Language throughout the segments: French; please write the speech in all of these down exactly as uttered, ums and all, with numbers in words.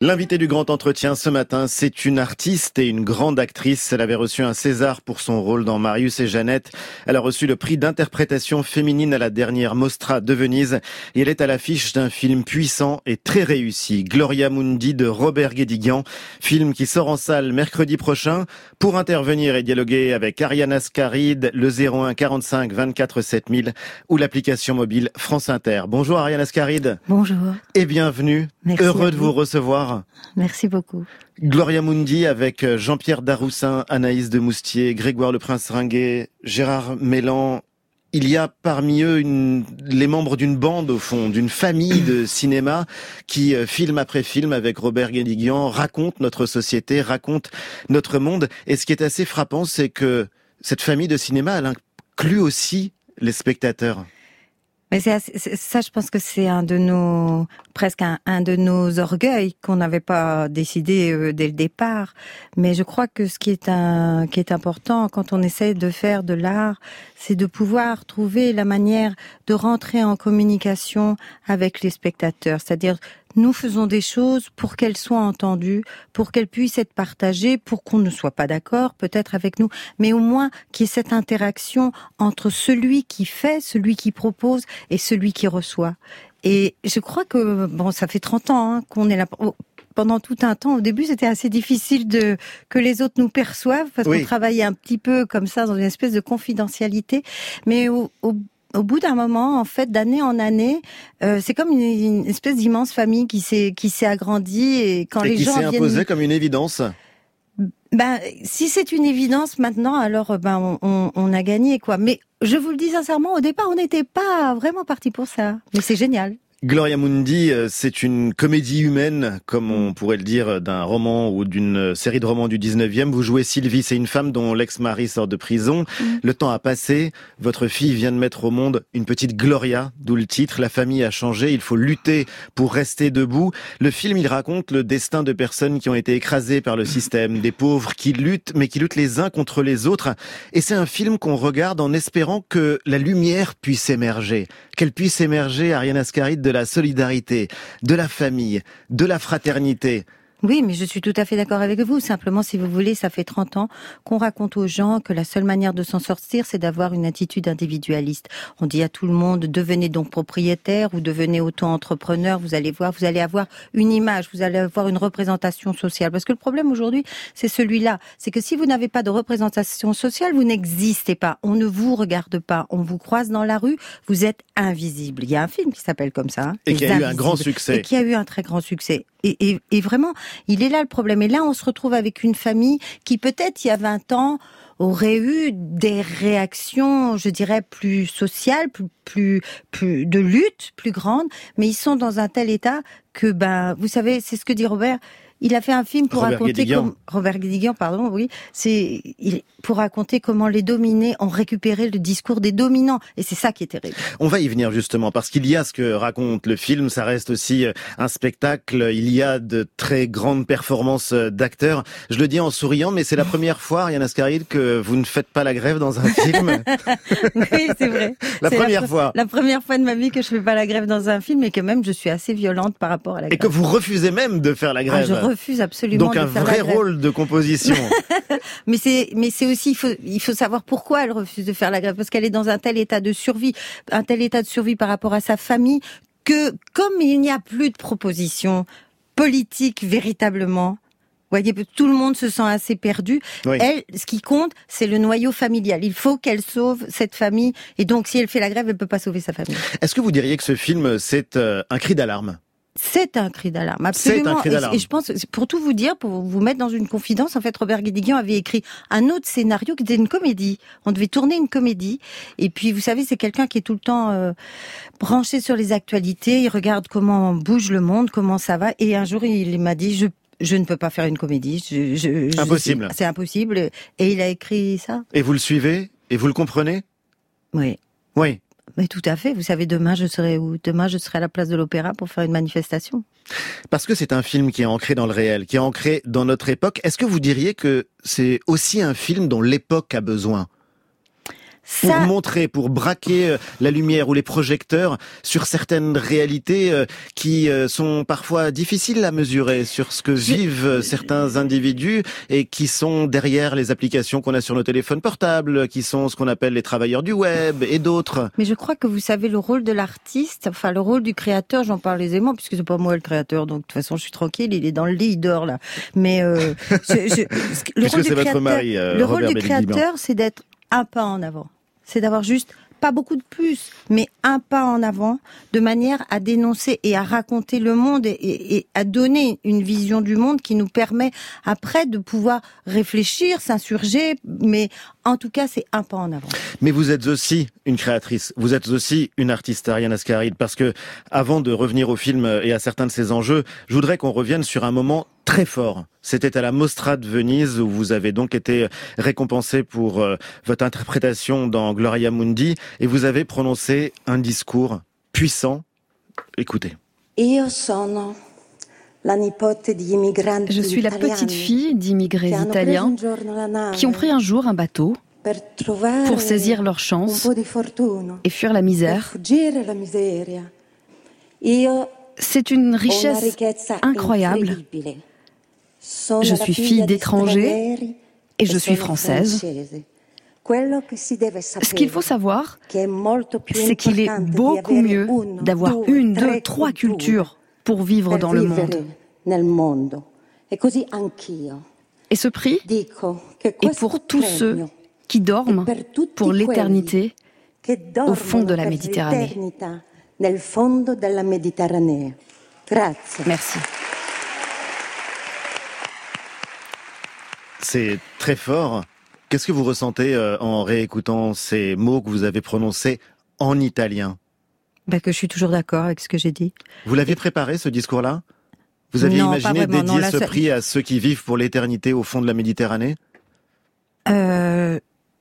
L'invité du grand entretien ce matin, c'est une artiste et une grande actrice. Elle avait reçu un César pour son rôle dans Marius et Jeannette. Elle a reçu le prix d'interprétation féminine à la dernière Mostra de Venise. Et elle est à l'affiche d'un film puissant et très réussi, Gloria Mundi de Robert Guédiguian. Film qui sort en salle mercredi prochain. Pour intervenir et dialoguer avec Ariane Ascaride, le zéro un quarante-cinq vingt-quatre sept mille ou l'application mobile France Inter. Bonjour Ariane Ascaride. Bonjour. Et bienvenue. Merci. Heureux de vous recevoir. Merci beaucoup. Gloria Mundi avec Jean-Pierre Daroussin, Anaïs de Moustier, Grégoire Le Prince-Ringuet, Gérard Mélan. Il y a parmi eux une, les membres d'une bande, au fond, d'une famille de cinéma qui, film après film, avec Robert Guédiguian, raconte notre société, raconte notre monde. Et ce qui est assez frappant, c'est que cette famille de cinéma, elle inclut aussi les spectateurs. Mais c'est, assez, c'est ça, je pense que c'est un de nos presque un, un de nos orgueils qu'on n'avait pas décidé euh, dès le départ. Mais je crois que ce qui est un qui est important quand on essaie de faire de l'art, c'est de pouvoir trouver la manière de rentrer en communication avec les spectateurs. C'est-à-dire, nous faisons des choses pour qu'elles soient entendues, pour qu'elles puissent être partagées, pour qu'on ne soit pas d'accord peut-être avec nous, mais au moins qu'il y ait cette interaction entre celui qui fait, celui qui propose et celui qui reçoit. Et je crois que, bon, ça fait trente ans hein, qu'on est là. Pendant tout un temps, au début, c'était assez difficile de que les autres nous perçoivent, parce oui. qu'on travaillait un petit peu comme ça, dans une espèce de confidentialité. Mais au, au Au bout d'un moment, en fait, d'année en année, euh, c'est comme une, une espèce d'immense famille qui s'est qui s'est agrandie et quand et les qui gens s'est viennent... imposée comme une évidence. Ben, si c'est une évidence maintenant, alors ben on, on, on a gagné quoi. Mais je vous le dis sincèrement, au départ, on n'était pas vraiment parti pour ça. Mais c'est génial. Gloria Mundi, c'est une comédie humaine, comme on pourrait le dire, d'un roman ou d'une série de romans du dix-neuvième. Vous jouez Sylvie, c'est une femme dont l'ex-mari sort de prison. Mmh. Le temps a passé, votre fille vient de mettre au monde une petite Gloria, d'où le titre. La famille a changé, il faut lutter pour rester debout. Le film, il raconte le destin de personnes qui ont été écrasées par le système, des pauvres qui luttent, mais qui luttent les uns contre les autres. Et c'est un film qu'on regarde en espérant que la lumière puisse émerger, qu'elle puisse émerger, Ariane Ascaride, de de la solidarité, de la famille, de la fraternité. Oui, mais je suis tout à fait d'accord avec vous. Simplement, si vous voulez, ça fait trente ans qu'on raconte aux gens que la seule manière de s'en sortir, c'est d'avoir une attitude individualiste. On dit à tout le monde, devenez donc propriétaire ou devenez auto-entrepreneur. Vous allez voir, vous allez avoir une image, vous allez avoir une représentation sociale. Parce que le problème aujourd'hui, c'est celui-là. C'est que si vous n'avez pas de représentation sociale, vous n'existez pas. On ne vous regarde pas. On vous croise dans la rue, vous êtes invisible. Il y a un film qui s'appelle comme ça. Hein, et qui a eu un grand succès. Et qui a eu un très grand succès. Et, et, et vraiment, il est là le problème. Et là, on se retrouve avec une famille qui, peut-être, il y a vingt ans, aurait eu des réactions, je dirais, plus sociales, plus, plus, plus de lutte, plus grandes. Mais ils sont dans un tel état que, ben, vous savez, c'est ce que dit Robert. Il a fait un film pour Robert raconter Guédiguian. comme Robert Guédiguian, pardon, oui, c'est il, pour raconter comment les dominés ont récupéré le discours des dominants, et c'est ça qui est terrible. On va y venir justement parce qu'il y a ce que raconte le film, ça reste aussi un spectacle. Il y a de très grandes performances d'acteurs. Je le dis en souriant, mais c'est la première fois, Ariane Ascaride, que vous ne faites pas la grève dans un film. Oui, c'est vrai. La c'est première la, fois. La première fois de ma vie que je fais pas la grève dans un film, et que même je suis assez violente par rapport à la grève. Et que vous refusez même de faire la grève. Ah, je refuse absolument. Donc un de faire vrai la grève. rôle de composition. mais c'est, mais c'est aussi, il faut, il faut savoir pourquoi elle refuse de faire la grève, parce qu'elle est dans un tel état de survie, un tel état de survie par rapport à sa famille, que comme il n'y a plus de proposition politique véritablement, vous voyez, tout le monde se sent assez perdu. Oui. Elle, ce qui compte, c'est le noyau familial. Il faut qu'elle sauve cette famille, et donc si elle fait la grève, elle peut pas sauver sa famille. Est-ce que vous diriez que ce film, c'est euh, un cri d'alarme ? C'est un cri d'alarme, absolument. C'est un cri d'alarme. Et, et je pense, pour tout vous dire, pour vous mettre dans une confidence, en fait, Robert Guédiguian avait écrit un autre scénario qui était une comédie. On devait tourner une comédie. Et puis, vous savez, c'est quelqu'un qui est tout le temps euh, branché sur les actualités. Il regarde comment bouge le monde, comment ça va. Et un jour, il m'a dit, je je ne peux pas faire une comédie. Je, je, impossible. Je, c'est impossible. Et il a écrit ça. Et vous le suivez ? Et vous le comprenez ? Oui. Oui. Mais tout à fait. Vous savez, demain, je serai où ? Demain, je serai à la place de l'Opéra pour faire une manifestation. Parce que c'est un film qui est ancré dans le réel, qui est ancré dans notre époque. Est-ce que vous diriez que c'est aussi un film dont l'époque a besoin ? pour Ça... montrer, pour braquer la lumière ou les projecteurs sur certaines réalités qui sont parfois difficiles à mesurer, sur ce que Je... vivent certains individus et qui sont derrière les applications qu'on a sur nos téléphones portables, qui sont ce qu'on appelle les travailleurs du web et d'autres. Mais je crois que vous savez le rôle de l'artiste, enfin le rôle du créateur, j'en parle aisément puisque c'est pas moi le créateur, donc de toute façon je suis tranquille, il est dans le lit, il dort là. Mais euh, je, je, le Puisque rôle c'est du votre créateur, mari, euh, le Robert rôle du Bénédicte créateur, c'est d'être un pas en avant. C'est d'avoir juste, pas beaucoup de plus, mais un pas en avant, de manière à dénoncer et à raconter le monde et, et, et à donner une vision du monde qui nous permet après de pouvoir réfléchir, s'insurger, mais en tout cas, c'est un pas en avant. Mais vous êtes aussi une créatrice, vous êtes aussi une artiste, Ariane Ascaride, parce que avant de revenir au film et à certains de ses enjeux, je voudrais qu'on revienne sur un moment très fort. C'était à la Mostra de Venise où vous avez donc été récompensé pour euh, votre interprétation dans Gloria Mundi et vous avez prononcé un discours puissant. Écoutez. Io sono la nipote di immigranti Je suis la petite fille d'immigrés italiens qui ont pris un jour un bateau pour saisir leur chance et fuir la misère. C'est une richesse incroyable. Je suis fille d'étrangers et je suis française. Ce qu'il faut savoir, c'est qu'il est beaucoup mieux d'avoir une, deux, trois cultures pour vivre dans le monde. Et ce prix est pour tous ceux qui dorment pour l'éternité au fond de la Méditerranée. Merci. C'est très fort. Qu'est-ce que vous ressentez euh, en réécoutant ces mots que vous avez prononcés en italien ? Ben que je suis toujours d'accord avec ce que j'ai dit. Vous l'aviez préparé, ce discours-là ? Vous aviez non, imaginé vraiment, dédier non, ce ça... prix à ceux qui vivent pour l'éternité au fond de la Méditerranée ? euh,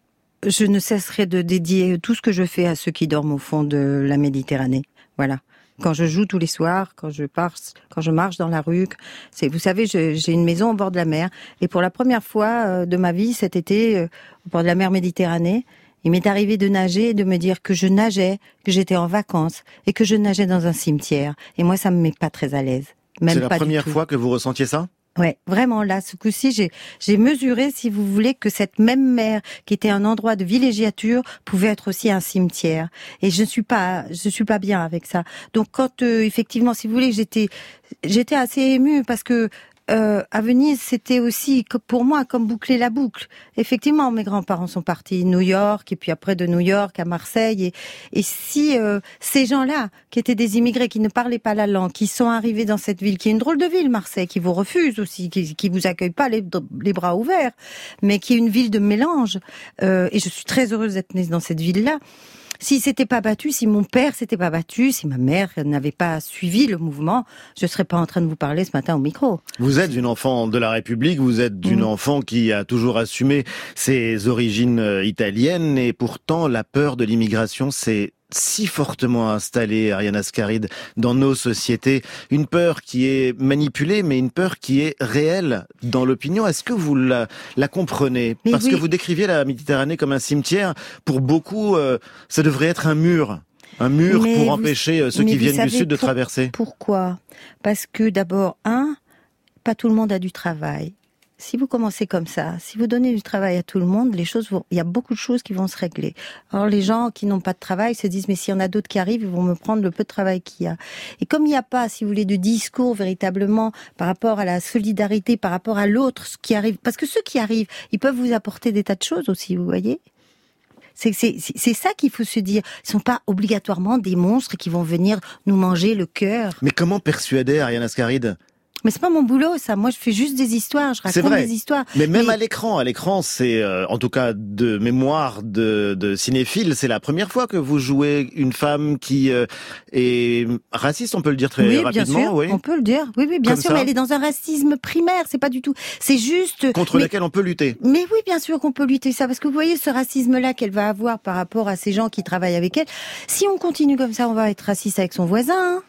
Je ne cesserai de dédier tout ce que je fais à ceux qui dorment au fond de la Méditerranée. Voilà. Quand je joue tous les soirs, quand je pars, quand je marche dans la rue, c'est, vous savez, je, j'ai une maison au bord de la mer, et pour la première fois euh, de ma vie cet été, euh, au bord de la mer Méditerranée, il m'est arrivé de nager et de me dire que je nageais, que j'étais en vacances et que je nageais dans un cimetière. Et moi, ça me met pas très à l'aise. Même c'est la pas première du tout. fois que vous ressentiez ça ? Ouais, vraiment, là, ce coup-ci, j'ai, j'ai mesuré, si vous voulez, que cette même mer, qui était un endroit de villégiature, pouvait être aussi un cimetière. Et je suis pas, je suis pas bien avec ça. Donc, quand, euh, effectivement, si vous voulez, j'étais, j'étais assez émue parce que, Euh, à Venise, c'était aussi pour moi comme boucler la boucle. Effectivement, mes grands-parents sont partis New York et puis après de New York à Marseille. Et, et si euh, ces gens-là, qui étaient des immigrés, qui ne parlaient pas la langue, qui sont arrivés dans cette ville, qui est une drôle de ville, Marseille, qui vous refuse aussi, qui, qui vous accueille pas les, les bras ouverts, mais qui est une ville de mélange. Euh, et je suis très heureuse d'être née dans cette ville-là. Si s'était pas battu, si mon père s'était pas battu, si ma mère n'avait pas suivi le mouvement, je serais pas en train de vous parler ce matin au micro. Vous êtes une enfant de la République, vous êtes une mmh. enfant qui a toujours assumé ses origines italiennes et pourtant la peur de l'immigration, c'est si fortement installée, Ariane Ascaride, dans nos sociétés, une peur qui est manipulée, mais une peur qui est réelle dans l'opinion. Est-ce que vous la, la comprenez ? mais Parce oui. que vous décriviez la Méditerranée comme un cimetière. Pour beaucoup, euh, ça devrait être un mur. Un mur mais pour vous, empêcher ceux qui viennent du Sud de pour, traverser. Pourquoi ? Parce que d'abord, un, pas tout le monde a du travail. Si vous commencez comme ça, si vous donnez du travail à tout le monde, les choses vont, il y a beaucoup de choses qui vont se régler. Alors les gens qui n'ont pas de travail se disent mais s'il y en a d'autres qui arrivent, ils vont me prendre le peu de travail qu'il y a. Et comme il n'y a pas, si vous voulez, de discours véritablement par rapport à la solidarité, par rapport à l'autre, ce qui arrive, parce que ceux qui arrivent, ils peuvent vous apporter des tas de choses aussi, vous voyez. C'est, c'est, c'est ça qu'il faut se dire. Ils sont pas obligatoirement des monstres qui vont venir nous manger le cœur. Mais comment persuader, Ariane Ascaride ? Mais c'est pas mon boulot, ça. Moi, je fais juste des histoires, je raconte des histoires. Mais même Mais... à l'écran, à l'écran, c'est, euh, en tout cas, de mémoire de, de cinéphile, c'est la première fois que vous jouez une femme qui euh, est raciste, on peut le dire très oui, rapidement. Bien sûr, oui, on peut le dire. Oui, oui, bien Comme sûr. Ça. Mais elle est dans un racisme primaire. C'est pas du tout. C'est juste contre mais... lequel on peut lutter. Mais oui, bien sûr qu'on peut lutter ça, parce que vous voyez ce racisme-là qu'elle va avoir par rapport à ces gens qui travaillent avec elle. Si on continue comme ça, on va être raciste avec son voisin. Hein.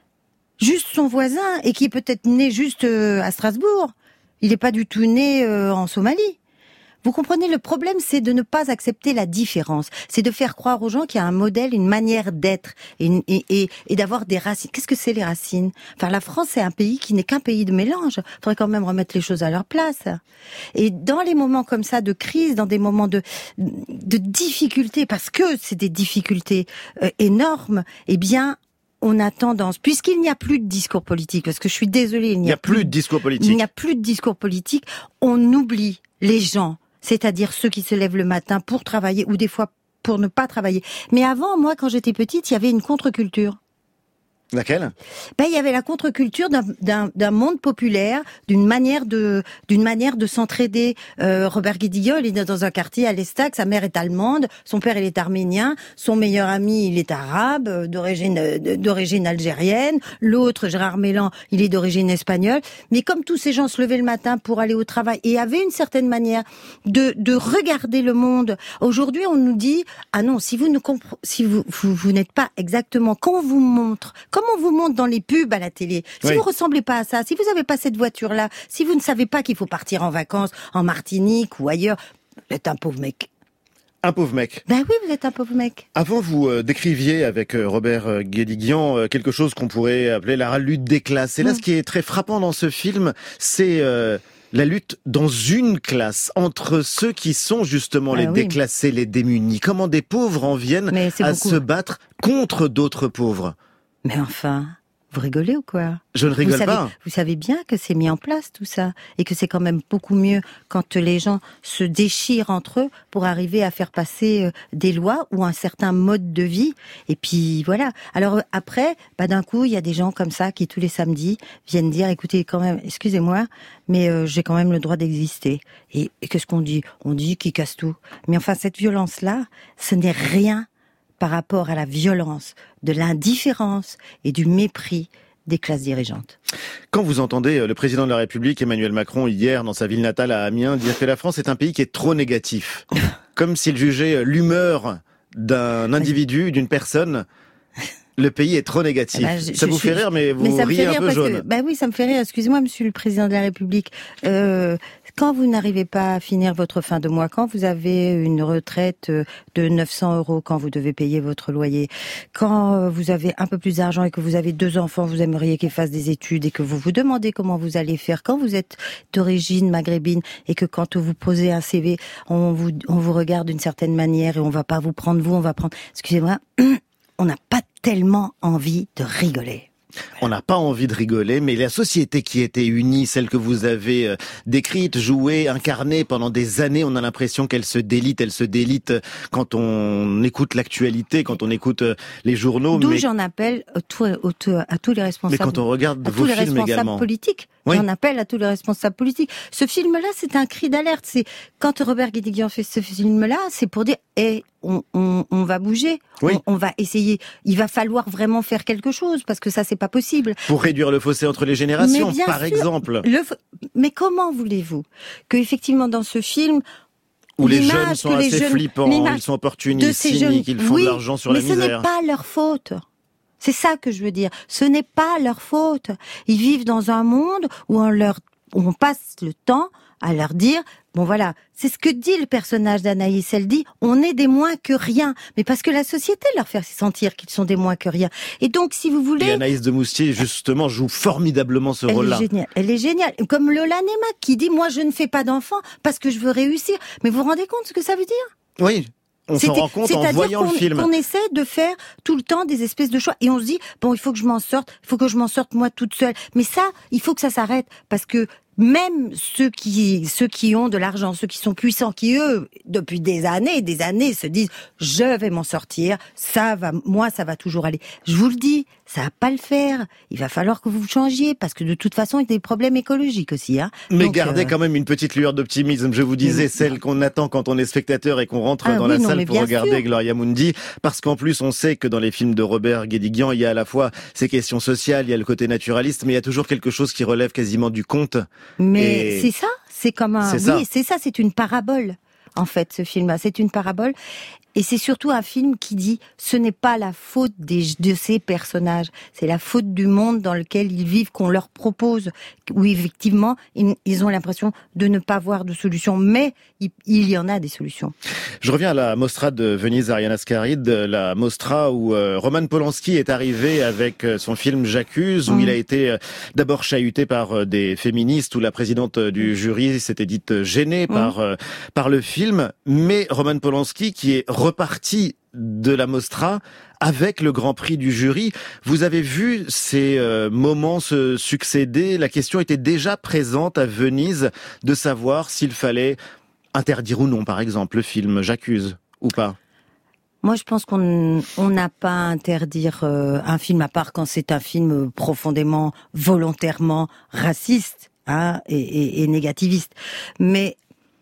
Juste son voisin, et qui est peut-être né juste euh, à Strasbourg. Il n'est pas du tout né euh, en Somalie. Vous comprenez, le problème, c'est de ne pas accepter la différence. C'est de faire croire aux gens qu'il y a un modèle, une manière d'être et, et, et, et d'avoir des racines. Qu'est-ce que c'est les racines? Enfin, la France, c'est un pays qui n'est qu'un pays de mélange. Il faudrait quand même remettre les choses à leur place. Et dans les moments comme ça de crise, dans des moments de, de difficultés, parce que c'est des difficultés euh, énormes, eh bien, on a tendance, puisqu'il n'y a plus de discours politique, parce que je suis désolée, il n'y a, il n'y a plus, plus de discours politique. Il n'y a plus de discours politique. On oublie les gens, c'est-à-dire ceux qui se lèvent le matin pour travailler ou des fois pour ne pas travailler. Mais avant, moi, quand j'étais petite, il y avait une contre-culture. Laquelle? Ben, il y avait la contre-culture d'un, d'un, d'un monde populaire, d'une manière de, d'une manière de s'entraider. Euh, Robert Guédiguian, il est dans un quartier à l'Estac, sa mère est allemande, son père il est arménien, son meilleur ami il est arabe, d'origine, d'origine algérienne, l'autre, Gérard Mélan, il est d'origine espagnole. Mais comme tous ces gens se levaient le matin pour aller au travail et avaient une certaine manière de, de regarder le monde, aujourd'hui on nous dit, ah non, si vous ne compre- si vous, vous, vous n'êtes pas exactement, quand on vous montre, comme on vous montre dans les pubs à la télé, si oui. vous ressemblez pas à ça, si vous n'avez pas cette voiture-là, si vous ne savez pas qu'il faut partir en vacances en Martinique ou ailleurs, vous êtes un pauvre mec. Un pauvre mec. Ben oui, vous êtes un pauvre mec. Avant, vous euh, décriviez avec euh, Robert euh, Guédiguian euh, quelque chose qu'on pourrait appeler la lutte des classes. Et là, mmh. ce qui est très frappant dans ce film, c'est euh, la lutte dans une classe, entre ceux qui sont justement ah, les oui. déclassés, les démunis. Comment des pauvres en viennent à beaucoup. se battre contre d'autres pauvres. Mais enfin, vous rigolez ou quoi? Je ne rigole vous savez, pas. Vous savez bien que c'est mis en place tout ça et que c'est quand même beaucoup mieux quand les gens se déchirent entre eux pour arriver à faire passer des lois ou un certain mode de vie. Et puis voilà. Alors après, bah d'un coup, il y a des gens comme ça qui tous les samedis viennent dire, écoutez, quand même, excusez-moi, mais euh, j'ai quand même le droit d'exister. Et, et qu'est-ce qu'on dit? On dit qu'ils cassent tout. Mais enfin, cette violence-là, ce n'est rien par rapport à la violence, de l'indifférence et du mépris des classes dirigeantes. Quand vous entendez le président de la République, Emmanuel Macron, hier, dans sa ville natale à Amiens, dire que la France est un pays qui est trop négatif, comme s'il jugeait l'humeur d'un individu, d'une personne, le pays est trop négatif. Ben, je, ça je, vous fait je, rire, mais vous mais ça riez un peu jaune. Ben oui, ça me fait rire. Excusez-moi, Monsieur le Président de la République. Euh, quand vous n'arrivez pas à finir votre fin de mois, quand vous avez une retraite de neuf cents euros, quand vous devez payer votre loyer, quand vous avez un peu plus d'argent et que vous avez deux enfants, vous aimeriez qu'ils fassent des études et que vous vous demandez comment vous allez faire, quand vous êtes d'origine maghrébine et que quand vous posez un C V, on vous, on vous regarde d'une certaine manière et on va pas vous prendre vous, on va prendre, excusez-moi, on n'a pas tellement envie de rigoler. On n'a pas envie de rigoler, mais la société qui était unie, celle que vous avez euh, décrite, jouée, incarnée pendant des années, on a l'impression qu'elle se délite, elle se délite quand on écoute l'actualité, quand on écoute euh, les journaux. D'où mais... j'en appelle à tous, à tous les responsables. Mais quand on regarde vos films également. À tous les responsables politiques. Oui. J'en appelle à tous les responsables politiques. Ce film-là, c'est un cri d'alerte. C'est quand Robert Guédiguian fait ce film-là, c'est pour dire, eh, on, on, on va bouger, oui. on, on va essayer. Il va falloir vraiment faire quelque chose parce que ça, c'est pas possible. Pour réduire le fossé entre les générations, par sûr, exemple. Le, mais comment voulez-vous que effectivement dans ce film où les jeunes sont assez jeunes, flippants, ils sont opportunistes, cyniques, ils font oui, de l'argent sur la misère. Mais ce n'est pas leur faute. C'est ça que je veux dire. Ce n'est pas leur faute. Ils vivent dans un monde où on leur, où on passe le temps à leur dire, bon voilà, c'est ce que dit le personnage d'Anaïs, elle dit, on est des moins que rien, mais parce que la société leur fait sentir qu'ils sont des moins que rien. Et donc, si vous voulez... Et Anaïs de Moustier, justement, joue formidablement ce elle rôle-là. Est géniale. Elle est géniale. Comme Lola Neymak qui dit, moi je ne fais pas d'enfants parce que je veux réussir. Mais vous vous rendez compte ce que ça veut dire? Oui. On s'en rend compte en voyant le film. On essaie de faire tout le temps des espèces de choix et on se dit bon, il faut que je m'en sorte, il faut que je m'en sorte moi toute seule. Mais ça, il faut que ça s'arrête parce que même ceux qui ceux qui ont de l'argent, ceux qui sont puissants, qui eux depuis des années, des années se disent je vais m'en sortir, ça va, moi ça va toujours aller. Je vous le dis, ça va pas le faire. Il va falloir que vous changiez parce que de toute façon il y a des problèmes écologiques aussi. Hein. Mais Donc, gardez euh... quand même une petite lueur d'optimisme. Je vous disais mais... celle qu'on attend quand on est spectateur et qu'on rentre ah, dans oui, la non, salle pour regarder sûr. Gloria Mundi, parce qu'en plus on sait que dans les films de Robert Guédiguian il y a à la fois ces questions sociales, il y a le côté naturaliste, mais il y a toujours quelque chose qui relève quasiment du conte. Mais et... c'est ça, c'est comme un, c'est oui, ça. c'est ça, c'est une parabole. En fait, ce film-là, c'est une parabole. Et c'est surtout un film qui dit ce n'est pas la faute des, de ces personnages, c'est la faute du monde dans lequel ils vivent qu'on leur propose, où effectivement ils, ils ont l'impression de ne pas voir de solution, mais il, il y en a des solutions. Je reviens à la Mostra de Venise, Ariane Ascaride, la Mostra où euh, Roman Polanski est arrivé avec euh, son film J'accuse, où mmh. il a été euh, d'abord chahuté par euh, des féministes, où la présidente euh, du jury s'était dite euh, gênée mmh. par euh, par le film, mais Roman Polanski qui est reparti de la Mostra avec le Grand Prix du jury. Vous avez vu ces euh, moments se succéder. La question était déjà présente à Venise de savoir s'il fallait interdire ou non, par exemple, le film J'accuse ou pas. Moi, je pense qu'on on n'a pas à interdire euh, un film, à part quand c'est un film profondément, volontairement raciste hein, et, et, et négativiste. Mais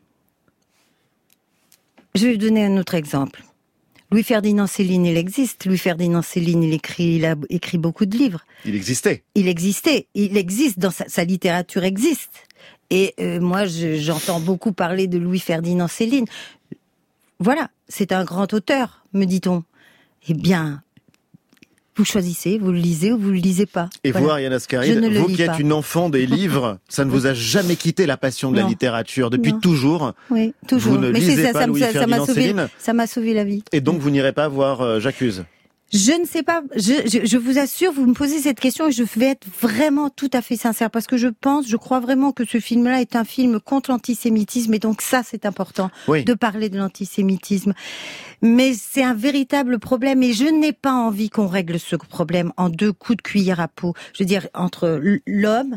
je vais vous donner un autre exemple. Louis-Ferdinand Céline, il existe. Louis-Ferdinand Céline, il écrit, il a écrit beaucoup de livres. Il existait. Il existait. Il existe. Dans sa, sa littérature existe. Et euh, moi, je, j'entends beaucoup parler de Louis-Ferdinand Céline. Voilà, c'est un grand auteur, me dit-on. Eh bien, vous choisissez, vous le lisez ou vous le lisez pas. Et voilà. vous, Ariane Ascaride, vous qui êtes une enfant des livres, ça ne vous a jamais quitté la passion de non. la littérature depuis non. toujours. Oui, toujours. Vous ne Mais lisez ça, pas ça, Louis-Ferdinand Céline. Ça m'a sauvé la vie. Et donc vous n'irez pas voir euh, J'accuse. Je ne sais pas, je, je, je vous assure, vous me posez cette question et je vais être vraiment tout à fait sincère parce que je pense, je crois vraiment que ce film-là est un film contre l'antisémitisme et donc ça c'est important oui. de parler de l'antisémitisme. Mais c'est un véritable problème et je n'ai pas envie qu'on règle ce problème en deux coups de cuillère à peau. Je veux dire, entre l'homme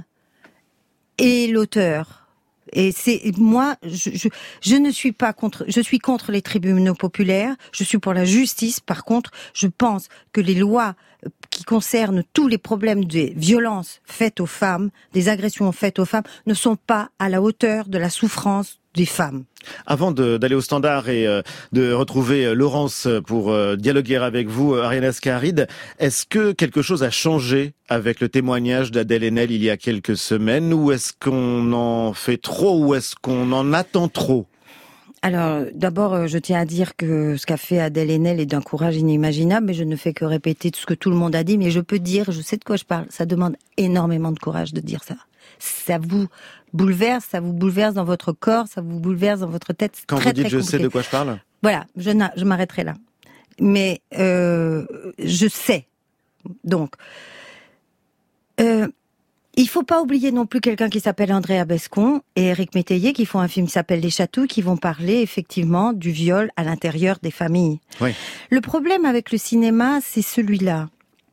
et l'auteur. Et c'est moi, je, je, je ne suis pas contre, je suis contre les tribunaux populaires. Je suis pour la justice. Par contre, je pense que les lois qui concernent tous les problèmes des violences faites aux femmes, des agressions faites aux femmes, ne sont pas à la hauteur de la souffrance des femmes. Avant de, d'aller au standard et euh, de retrouver Laurence pour euh, dialoguer avec vous, Ariane Ascaride, est-ce que quelque chose a changé avec le témoignage d'Adèle Haenel il y a quelques semaines, ou est-ce qu'on en fait trop, ou est-ce qu'on en attend trop ? Alors, d'abord, je tiens à dire que ce qu'a fait Adèle Haenel est d'un courage inimaginable, mais je ne fais que répéter tout ce que tout le monde a dit, mais je peux dire, je sais de quoi je parle, ça demande énormément de courage de dire ça. Ça vous bouleverse, ça vous bouleverse dans votre corps, ça vous bouleverse dans votre tête. C'est Quand très, vous dites très je compliqué. sais de quoi je parle ? Voilà, je, je m'arrêterai là. Mais euh, je sais. Donc, euh, il faut pas oublier non plus quelqu'un qui s'appelle Andrea Bescon et Éric Métayer qui font un film qui s'appelle Les Châteaux, qui vont parler effectivement du viol à l'intérieur des familles. Oui. Le problème avec le cinéma, c'est celui-là.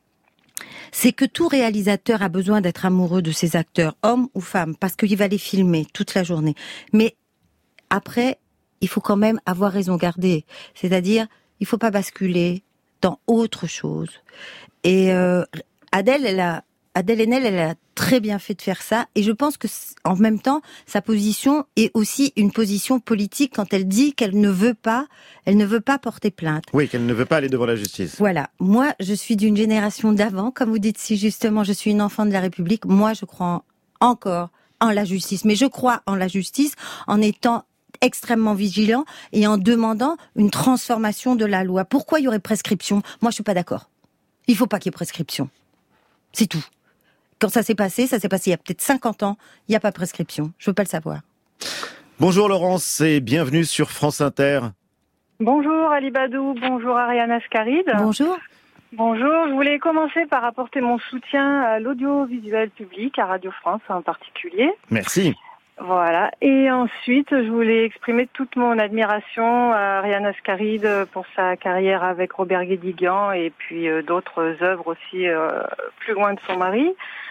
C'est que tout réalisateur a besoin d'être amoureux de ses acteurs, hommes ou femmes, parce qu'il va les filmer toute la journée. Mais après, il faut quand même avoir raison gardée. C'est-à-dire, il faut pas basculer dans autre chose. Et euh, Adèle, elle a, Adèle Haenel, elle a très bien fait de faire ça. Et je pense que, en même temps, sa position est aussi une position politique quand elle dit qu'elle ne veut pas, elle ne veut pas porter plainte. Oui, qu'elle ne veut pas aller devant la justice. Voilà. Moi, je suis d'une génération d'avant, comme vous dites si justement, je suis une enfant de la République. Moi, je crois encore en la justice. Mais je crois en la justice en étant extrêmement vigilant et en demandant une transformation de la loi. Pourquoi il y aurait prescription ? Moi, je suis pas d'accord. Il faut pas qu'il y ait prescription. C'est tout. Quand ça s'est passé, ça s'est passé il y a peut-être cinquante ans, il n'y a pas de prescription. Je veux pas le savoir. Bonjour Laurence et bienvenue sur France Inter. Bonjour Ali Badou, bonjour Ariane Ascaride. Bonjour. Bonjour, je voulais commencer par apporter mon soutien à l'audiovisuel public, à Radio France en particulier. Merci. Voilà, et ensuite je voulais exprimer toute mon admiration à Ariane Ascaride pour sa carrière avec Robert Guédiguian et puis euh, d'autres œuvres aussi euh, plus loin de son mari.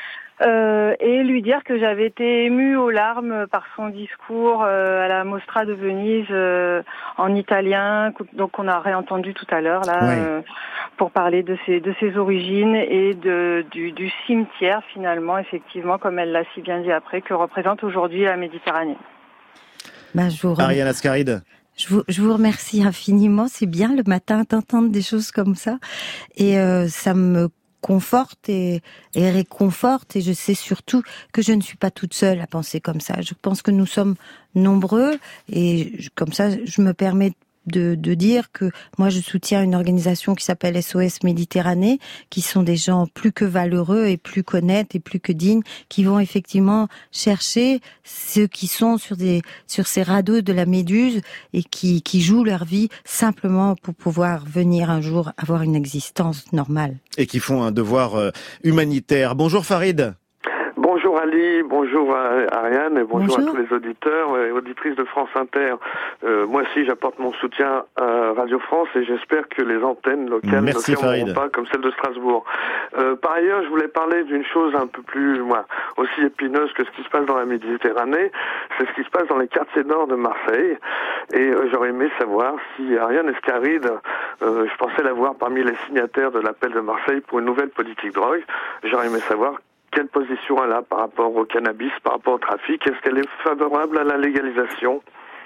Euh, et lui dire que j'avais été émue aux larmes par son discours euh, à la Mostra de Venise euh, en italien, donc on a réentendu tout à l'heure là, ouais. euh, pour parler de ses de ses origines et de du, du cimetière finalement, effectivement, comme elle l'a si bien dit après, que représente aujourd'hui la Méditerranée. Bah, je vous Ariane Ascaride. Je vous, je vous remercie infiniment. C'est bien le matin d'entendre des choses comme ça, et euh, ça me conforte et, et réconforte, et je sais surtout que je ne suis pas toute seule à penser comme ça. Je pense que nous sommes nombreux, et je, comme ça, je me permets de, de dire que moi je soutiens une organisation qui s'appelle S O S Méditerranée, qui sont des gens plus que valeureux et plus qu'honnêtes et plus que dignes, qui vont effectivement chercher ceux qui sont sur des sur ces radeaux de la Méduse et qui qui jouent leur vie simplement pour pouvoir venir un jour avoir une existence normale. Et qui font un devoir euh, humanitaire. Bonjour Farid. Bonjour Ali, bonjour à Ariane et bonjour, bonjour. à tous les auditeurs et auditrices de France Inter. Euh, moi aussi j'apporte mon soutien à Radio France et j'espère que les antennes locales Merci, ne fermeront Farid. pas comme celle de Strasbourg. Euh, par ailleurs, je voulais parler d'une chose un peu plus moi, aussi épineuse que ce qui se passe dans la Méditerranée, c'est ce qui se passe dans les quartiers nord de Marseille. Et euh, j'aurais aimé savoir si Ariane Escaride, euh, je pensais la voir parmi les signataires de l'appel de Marseille pour une nouvelle politique drogue. J'aurais aimé savoir quelle position elle a par rapport au cannabis, par rapport au trafic. Est-ce qu'elle est favorable à la légalisation ?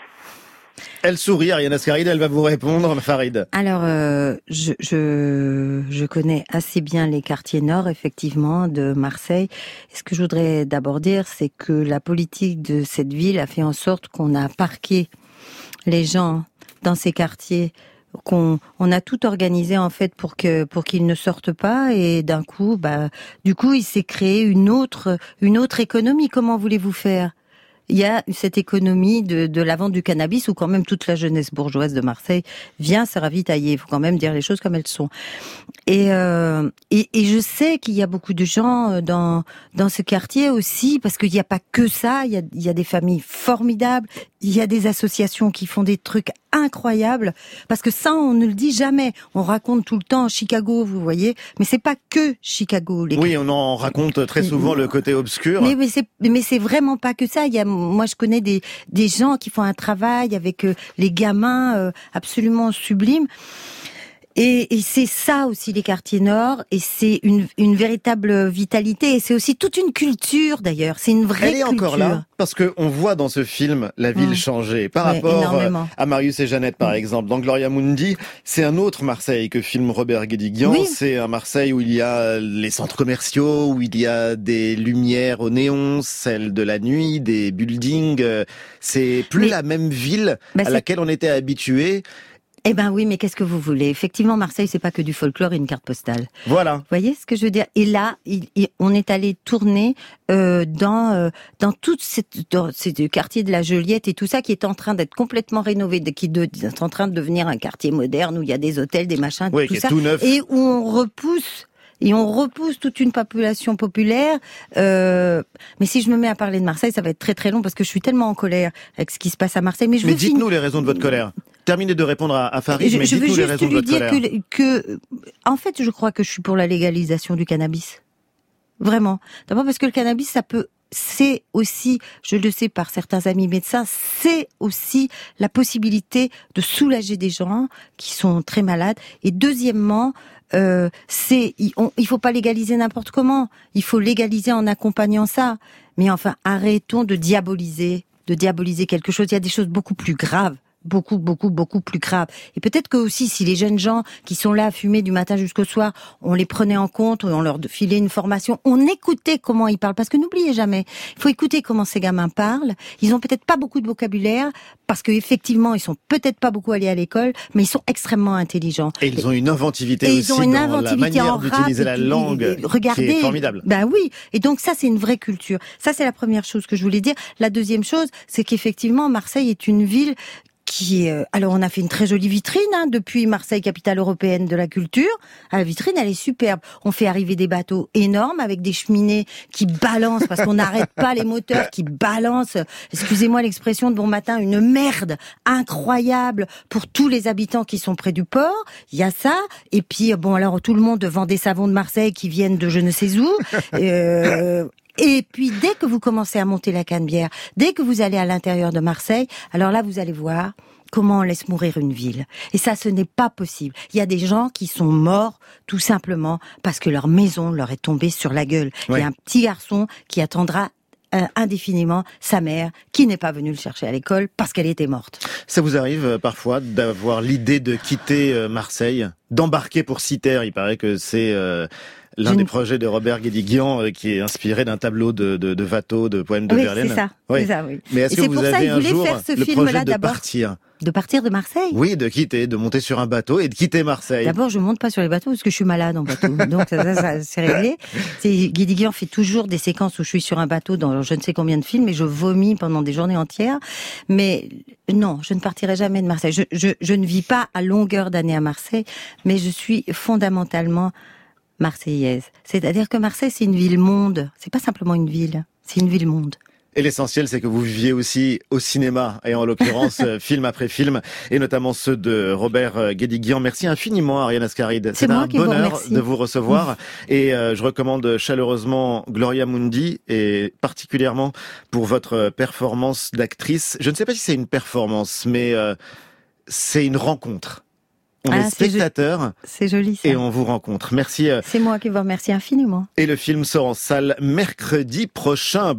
Elle sourit, Ariane Ascaride, elle va vous répondre, Farid. Alors, euh, je, je, je connais assez bien les quartiers nord, effectivement, de Marseille. Et ce que je voudrais d'abord dire, c'est que la politique de cette ville a fait en sorte qu'on a parqué les gens dans ces quartiers, qu'on on a tout organisé en fait pour que pour qu'ils ne sortent pas, et d'un coup bah du coup il s'est créé une autre une autre économie. Comment voulez-vous faire ? Il y a cette économie de, de la vente du cannabis où quand même toute la jeunesse bourgeoise de Marseille vient se ravitailler. Il faut quand même dire les choses comme elles sont. Et, euh, et, et je sais qu'il y a beaucoup de gens dans dans ce quartier aussi, parce qu'il n'y a pas que ça. Il y a, il y a des familles formidables. Il y a des associations qui font des trucs incroyables. Parce que ça, on ne le dit jamais. On raconte tout le temps Chicago, vous voyez. Mais c'est pas que Chicago. Les... Oui, on en raconte très souvent le côté obscur. Mais, mais c'est mais c'est vraiment pas que ça. Il y a moi je connais des des gens qui font un travail avec euh, les gamins euh, absolument sublime. Et, et c'est ça aussi les quartiers nord, et c'est une, une véritable vitalité, et c'est aussi toute une culture d'ailleurs, c'est une vraie culture. Elle est encore là, parce que on voit dans ce film la ville mmh. changer, par ouais, rapport énormément. à Marius et Jeannette par mmh. exemple. Dans Gloria Mundi, c'est un autre Marseille que filme Robert Guédiguian, oui. C'est un Marseille où il y a les centres commerciaux, où il y a des lumières au néon, celles de la nuit, des buildings, c'est plus Mais, la même ville bah, à laquelle on était habitué. Eh ben oui, mais qu'est-ce que vous voulez ? Effectivement, Marseille, c'est pas que du folklore et une carte postale. Voilà. Vous voyez ce que je veux dire ? Et là, il, il, on est allé tourner euh, dans euh, dans tout cette, dans ces quartiers de la Joliette et tout ça qui est en train d'être complètement rénové, qui de, est en train de devenir un quartier moderne où il y a des hôtels, des machins, oui, tout qui ça, est tout neuf. Et où on repousse. Et on repousse toute une population populaire. Euh, mais si je me mets à parler de Marseille, ça va être très très long parce que je suis tellement en colère avec ce qui se passe à Marseille. Mais, je mais veux dites-nous fin... les raisons de votre colère. Terminez de répondre à, à Farid, je, mais dites-nous les raisons de votre colère. Je veux juste lui dire que, que, en fait, je crois que je suis pour la légalisation du cannabis. Vraiment. D'abord parce que le cannabis, ça peut... C'est aussi, je le sais par certains amis médecins, c'est aussi la possibilité de soulager des gens qui sont très malades. Et deuxièmement, euh, c'est, on, il faut pas légaliser n'importe comment. Il faut légaliser en accompagnant ça. Mais enfin, arrêtons de diaboliser, de diaboliser quelque chose. Il y a des choses beaucoup plus graves. Beaucoup, beaucoup, beaucoup plus grave. Et peut-être que aussi, si les jeunes gens qui sont là à fumer du matin jusqu'au soir, on les prenait en compte, on leur filait une formation, on écoutait comment ils parlent. Parce que n'oubliez jamais, il faut écouter comment ces gamins parlent. Ils ont peut-être pas beaucoup de vocabulaire, parce qu'effectivement, ils sont peut-être pas beaucoup allés à l'école, mais ils sont extrêmement intelligents. Et ils ont une inventivité et aussi ils ont une dans inventivité la manière en d'utiliser rap, la langue, et, et, regardez, qui est formidable. Ben oui. Et donc ça, c'est une vraie culture. Ça, c'est la première chose que je voulais dire. La deuxième chose, c'est qu'effectivement, Marseille est une ville qui est... Alors, on a fait une très jolie vitrine, hein, depuis Marseille, capitale européenne de la culture. La vitrine, elle est superbe. On fait arriver des bateaux énormes avec des cheminées qui balancent, parce qu'on n'arrête pas les moteurs, qui balancent, excusez-moi l'expression de bon matin, une merde incroyable pour tous les habitants qui sont près du port. Il y a ça. Et puis, bon, alors, tout le monde vend des savons de Marseille qui viennent de je ne sais où. Euh... Et puis, dès que vous commencez à monter la Canebière, dès que vous allez à l'intérieur de Marseille, alors là, vous allez voir comment on laisse mourir une ville. Et ça, ce n'est pas possible. Il y a des gens qui sont morts tout simplement parce que leur maison leur est tombée sur la gueule. Oui. Il y a un petit garçon qui attendra euh, indéfiniment sa mère qui n'est pas venue le chercher à l'école parce qu'elle était morte. Ça vous arrive euh, parfois d'avoir l'idée de quitter euh, Marseille, d'embarquer pour Citer? Il paraît que c'est... Euh L'un je des ne... projets de Robert Guédiguian euh, qui est inspiré d'un tableau de, de, de Watteau, de poèmes de oui, Verlaine. C'est ça, oui. c'est ça, oui. Mais est-ce Et que c'est vous pour ça, avez il un voulait jour faire ce le film-là projet de d'abord. partir? De partir de Marseille? Oui, de quitter, de monter sur un bateau et de quitter Marseille. D'abord, je monte pas sur les bateaux parce que je suis malade en bateau. Donc, ça, ça, ça c'est réglé. C'est, Guédiguian fait toujours des séquences où je suis sur un bateau dans je ne sais combien de films et je vomis pendant des journées entières. Mais non, je ne partirai jamais de Marseille. Je, je, je ne vis pas à longueur d'année à Marseille, mais je suis fondamentalement marseillaise. C'est-à-dire que Marseille, c'est une ville-monde. C'est pas simplement une ville. C'est une ville-monde. Et l'essentiel, c'est que vous viviez aussi au cinéma, et en l'occurrence, film après film, et notamment ceux de Robert Guédiguian. Merci infiniment, Ariane Ascaride. C'est, c'est un bonheur vous de vous recevoir. Mmh. Et euh, je recommande chaleureusement Gloria Mundi, et particulièrement pour votre performance d'actrice. Je ne sais pas si c'est une performance, mais euh, c'est une rencontre. On ah, est spectateur. C'est joli, ça. Et on vous rencontre. Merci. C'est moi qui vous remercie infiniment. Et le film sort en salle mercredi prochain.